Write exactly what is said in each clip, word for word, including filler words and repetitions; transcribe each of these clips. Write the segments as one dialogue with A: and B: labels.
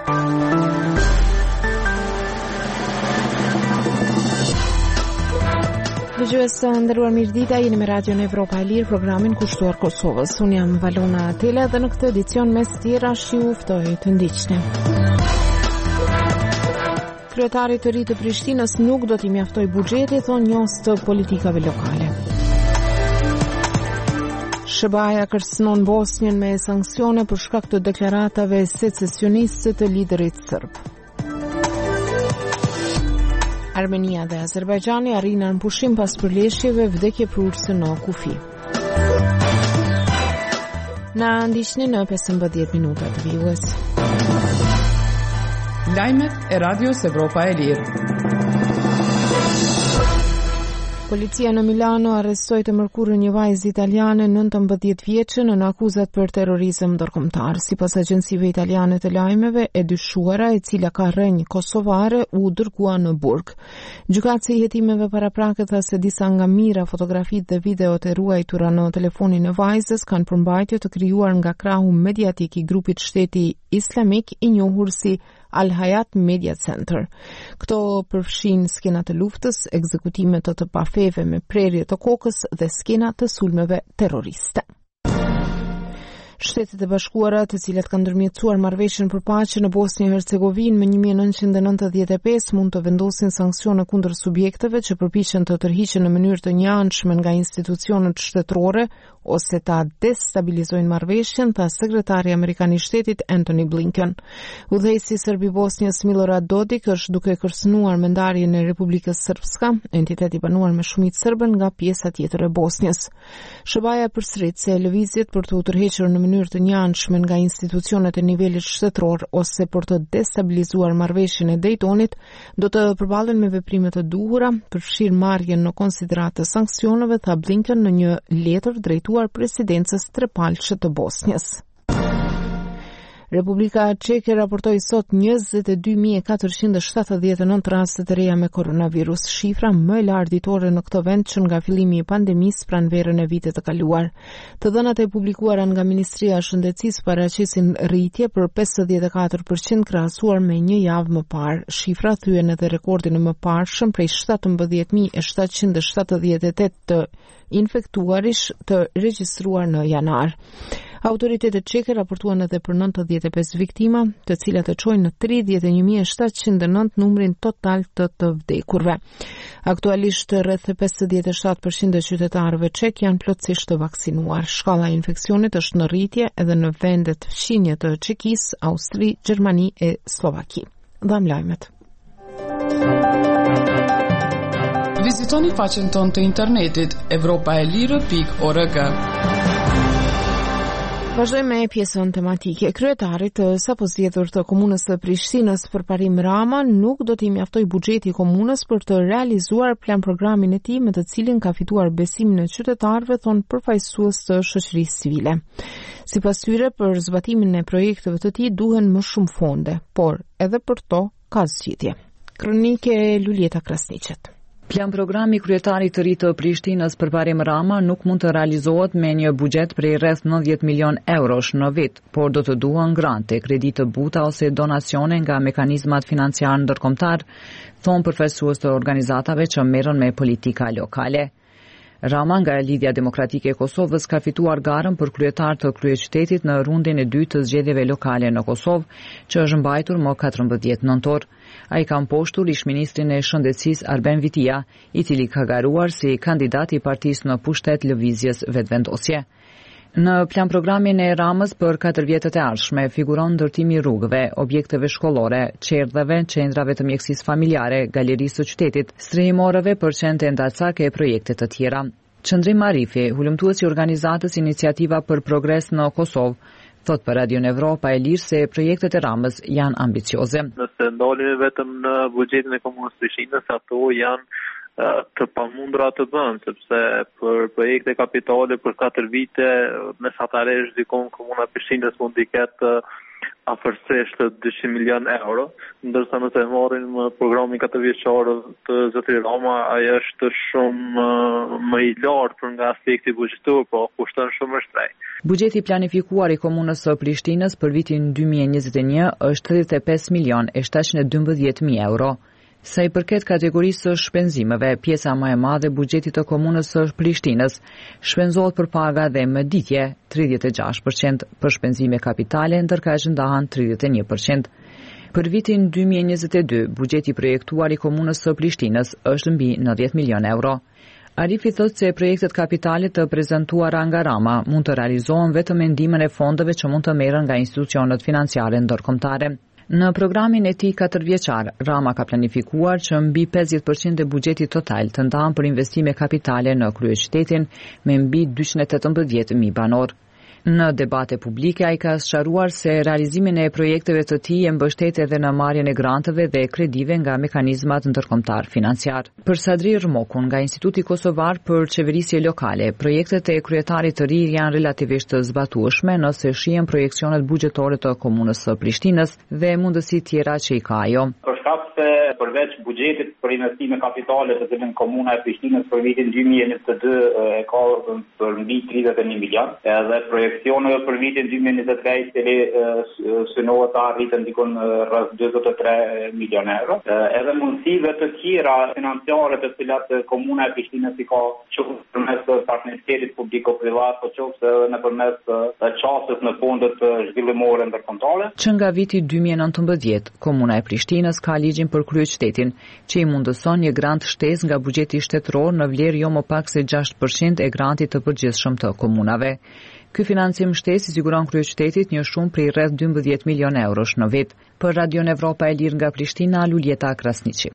A: Dëgjues të nderuar, mirëdita, jeni me Radion Evropa e Lirë, programin kushtuar Kosovës. Unë jam Valona Tele dhe në këtë edicion mes tjera shi ju ftoj të ndiqni. Kryetari të ri të Prishtinës nuk do t'i mjaftoj buxheti, thon njës të politikave lokale. Shëbaja kërcënon Bosnjën me sanksione për shkak të deklaratave secesioniste të liderit serb. Armenia dhe Azerbajxhani arrinën pushim pas përleshjeve vdekje prurëse në kufi. Na ndiqni në pesëmbëdhjetë minuta të vijues.
B: Lajmet e Radios Evropa e Lirë.
A: Policia në Milano arrestoi të mërkurën një vajzë italiane nëntëmbëdhjetë vjeçe në akuzat për terrorizëm ndërkombëtar. Sipas agjencive italiane të lajmeve, e dyshuara, e cila ka rrënjë kosovare, u dërgua në burg. Gjykatësi i hetimeve paraprake tha se disa nga mira fotografitë dhe videot e ruajtura në telefonin e vajzës kanë përmbajtje të krijuar nga krahu mediatik i grupit Shteti Islamik i njohur si Al Hayat Media Center. Këto përfshin skena të luftës, ekzekutime të të pafeve me prerje të kokës dhe skena të sulmeve terroriste. Shtetet e Bashkuara, të cilat kanë ndërmjetësuar marrëveshjen për paqe në Bosnjë e Hercegovinë më një mijë e nëntëqind e nëntëdhjetë e pesë, mund të vendosin sanksione kundër subjekteve që përpiqen të tërhiqen në mënyrë të njëanshme nga institucionet shtetërore ose ta destabilizojnë marrëveshjen, tha sekretari amerikan i shtetit Antony Blinken. Udhëheqësi serb i Bosnjës Milorad Dodik është duke kërcënuar me ndarjen e Republikës Srpska, entitet i banuar me shumicë serbe nga pjesa tjetër e Bosnjës. Shëbaja përsërit se lëvizjet për të u tërhequr në mënyrë të njëanshme nga institucionet e nivelit shtetëror ose për të destabilizuar marrëveshjen e Daytonit do të përballen me veprime të duhura, përfshirë marrjen në konsiderat të sanksioneve, tha Blinken në një letër drejtuar presidencës trepalçe të Bosnjës. Republika Çeke raportoi sot njëzet e dy mijë e katërqind e shtatëdhjetë e nëntë raste të reja me koronavirus, shifra më e lartë ditore në këtë vend që nga fillimi i pandemisë pranë verën e vitit të kaluar. Të dhënat e publikuara nga Ministria e Shëndetësisë paraqesin rritje për pesëdhjetë e katër përqind krahasuar me një javë më parë. Shifra thyen edhe rekordin e mëparshëm prej shtatëmbëdhjetë mijë e shtatëqind e shtatëdhjetë e tetë të infektuarish të regjistruar në janar. Autoritetet çeke raportuan edhe për nëntëdhjetë e pesë viktima, të cilat e çojnë në tridhjetë e një mijë e shtatëqind e nëntë numrin total të të vdekurve. Aktualisht rreth pesëdhjetë e shtatë përqind e qytetarëve çek janë plotësisht të vaksinuar. Shkalla e infeksionit është në rritje edhe në vendet fqinje të Çekisë, Austri, Gjermani e Slovaki. Dham lajmet.
B: Vizitoni faqen tonë të internetit evropaelire pikë org.
A: Vazhdojmë me pjesën tematike. Kryetari të sapo zgjedhur të komunës së Prishtinës Përparim Rama nuk do t'i mjaftoj buxheti i komunës për të realizuar plan programin e tij me të cilin ka fituar besimin e qytetarëve, thon përfaqësues të shoqërisë civile. Sipas tyre, për zbatimin e projekteve të tij duhen më shumë fonde, por edhe për to ka zgjidhje. Kronike Lulieta Krasniqet.
C: Plan programi kryetarit të ri të Prishtinës Përparim Rama nuk mund të realizohet me një buxhet prej rreth nëntëdhjetë milion eurosh në vit, por do të duhen grante, kreditë buta ose donacione nga mekanizmat financiar ndërkombëtar, thon përfaqësues të organizatave që merren me politika lokale. Rama nga Lidhja Demokratike e Kosovës ka fituar garën për kryetar të kryeqytetit në rundin e dytë të zgjedhjeve lokale në Kosovë, që është mbajtur më katërmbëdhjetë nëntor. Ai ka mposhtur ish-ministrin e Shëndetësisë Arben Vitia, i cili ka garuar si kandidat i partisë në pushtet lëvizjes vetvendosje. Në plan programin e Ramës për katër vjetët e ardhshme figuron ndërtimi i rrugëve, objekteve shkollore, qerdheve, qendrave të mjekësisë familjare, galerisë së qytetit, strehimoreve për qendre ndalcake e projekte të tjera. Qëndrim Marifi, hulumtuesi i organizatës Iniciativa për Progres në Kosovë, thot për Radion Evropa e Lirë se projektet e Ramës janë ambicioze.
D: Nëse ndalemi vetëm në buxhetin e komunës Prishtinës, ato janë të pamundura të bënë, sepse për projekte kapitale për katër vite mesatarisht dikon komuna Prishtinës mund të ketë afërsisht dyqind milion euro, ndërsa nëse e marrim programin katërvjeçar të zotëri Rama, ai është shumë më i lartë për nga aspekti buxhetor, po kushton shumë më shtrenjtë.
C: Buxheti planifikuar i komunës së Prishtinës për vitin dy mijë e njëzet e një është tridhjetë e pesë milion e shtatëqind e dymbëdhjetë mijë euro. Sa i përket kategorisë së shpenzimeve, pjesa më e madhe e buxhetit të komunës së Prishtinës shpenzohet për paga dhe mëditje tridhjetë e gjashtë përqind, për shpenzime kapitale ndërka që ndahen tridhjetë e një përqind. Për vitin dy mijë e njëzet e dy, buxheti projektuar i komunës së Prishtinës është mbi nëntëdhjetë milion euro. Arifi thotë se projektet kapitale të prezantuara nga Rama mund të realizohen vetëm me ndihmën e fondeve që mund të merren nga institucionet financiare ndërkombëtare. Në programin e tij katërvjeçar, Rama ka planifikuar që mbi pesëdhjetë përqind e buxhetit total të ndahen për investime kapitale në kryeqytetin me mbi dyqind e tetëmbëdhjetë mijë banor. Në debate publike, ai ka sqaruar se realizimin e projekteve të tij e mbështet edhe në marrjen e granteve dhe kredive nga mekanizmat ndërkombëtar financiar. Për Sadri Rmokun, nga Instituti Kosovar për Qeverisje Lokale, projektet e kryetarit të ri janë relativisht të zbatueshme nëse shihen projeksionet buxhetore të komunës së Prishtinës dhe mundësitë tjera që i ka ajo.
E: Për shkak se përveç buxhetit për investime kapitale të cilën komuna e Prishtinës për vitin dy mijë e njëzet e dy e ka për mbi tridhjetë e një milion, edhe projekcioneve për vitin dy mijë e njëzet e tre i cili synohet të arritën dikon rreth dyzet e tre milion euro. Edhe mundësive të tjera financiare të cilat komuna e Prishtinës i ka qoftë përmes partneritetit publiko-privat, po qoftë edhe nëpërmes çastës në fondet zhvillimore ndërkombëtare.
C: Që nga viti dy mijë e nëntëmbëdhjetë, komuna e Prishtinës ka ligjin për kryeqytetin, që i mundëson një grant shtesë nga buxheti shtetëror në vlerë jo më pak se gjashtë përqind e grantit të përgjithshëm të komunave. Ky financim shtesë i siguron kryeqytetit një shumë prej rreth dymbëdhjetë milion eurosh në vit. Për Radion Evropa e Lirë nga Prishtina, Luljeta Krasniqi.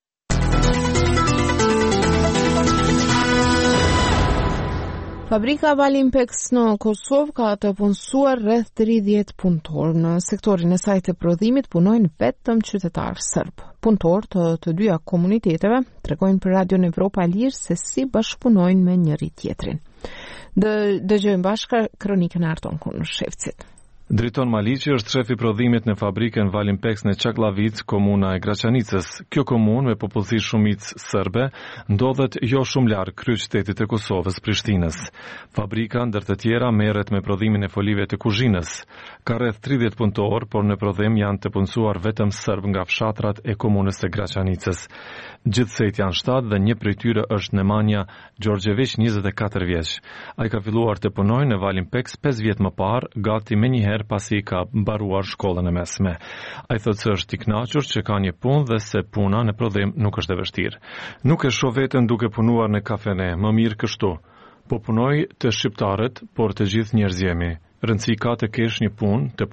A: Fabrika Valimpex në Kosovë ka të punësuar rreth tridhjetë punëtor. Në sektorin e saj të prodhimit punojnë vetëm qytetarë serb. Punëtor të të dyja komuniteteve tregojnë për Radion Evropa e Lirë se si bashkëpunojnë me njëri tjetrin. Dë dëgjojmë bashkë kronikën e Arton Kunushevcit.
F: Driton Maliqi është shefi prodhimit në fabrikën Valimpex në Çaklavic, komuna e Graçanicës. Kjo komunë me popullsi shumicë serbe ndodhet jo shumë larg kryeqytetit të Kosovës, Prishtinës. Fabrika ndër të tjera merret me prodhimin e folive të kuzhinës. Ka rreth tridhjetë punëtor, por në prodhim janë të punësuar vetëm serb nga fshatrat e komunës së Graçanicës. Gjithsejt janë shtatë dhe një prej tyre është Nemanja Gjorgjević, njëzet e katër vjeç. Ai ka filluar të punojë në Valimpex pesë vjet më parë, gati menjëherë pasi ka mbaruar shkollën e mesme. Ai thotë se është i kënaqur që ka një punë dhe se puna në prodhim nuk është e vështirë. Nuk e shoh veten duke punuar në kafene, më mirë kështu. Po punoj të shqiptarët, por të gjithë njerëz jemi. Rëndësi ka të kesh një punë, të